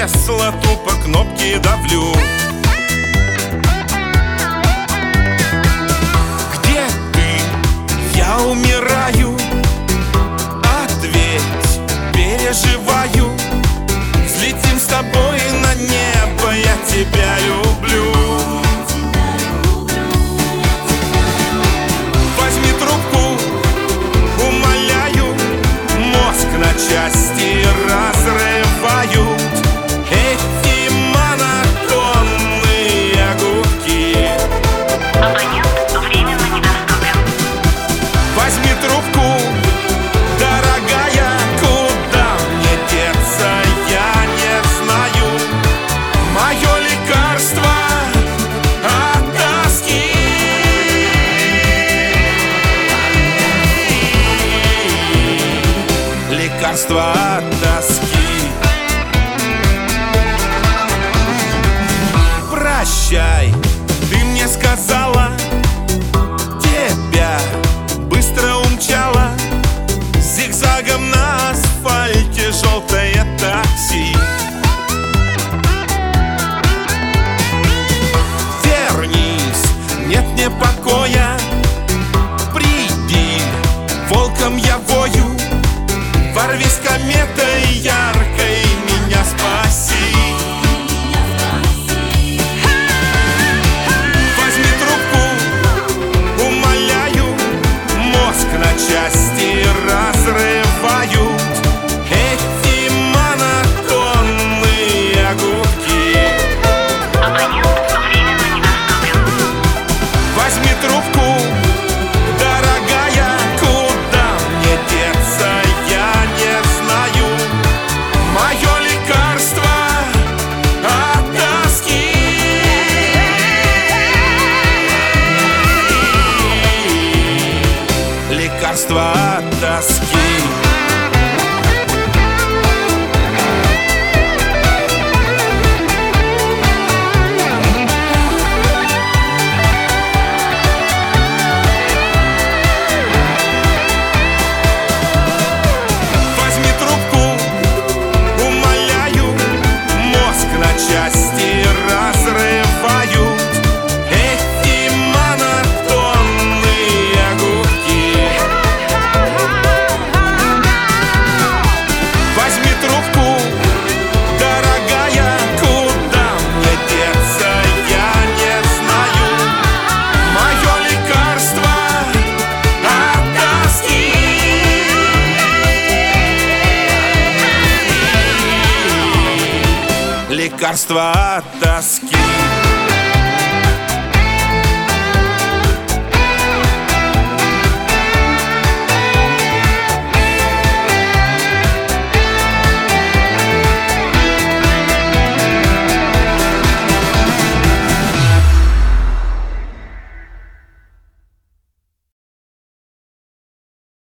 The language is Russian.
кресло, тупо кнопки давлю. Где ты? Я умираю. Ответь, переживаю. Взлетим с тобой на небо, я тебя люблю. Возьми трубку, умоляю. Мозг на части разрывают эти монотонные гудки. Абонент временно недоступен. Возьми трубку, дорогая, куда мне деться, я не знаю. Мое лекарство от тоски. Лекарство от тоски. Прощай, ты мне сказала, тебя быстро умчала. Зигзагом на асфальте желтое такси. Вернись, нет мне покоя. Приди, волком я вою. Ворвись кометой яркой, меня спаси. Возьми трубку, умоляю. Мозг на части разрывают эти монотонные гудки. Абонент временно недоступен. Возьми трубку, дорогая, куда мне деться, я не знаю. Мое лекарство от тоски. Лекарство от тоски. Возьми трубку, умоляю. Мозг на части разрывают эти монотонные гудки. Возьми трубку, дорогая, куда мне деться, я не знаю. Мое лекарство от тоски. Лекарство от тоски.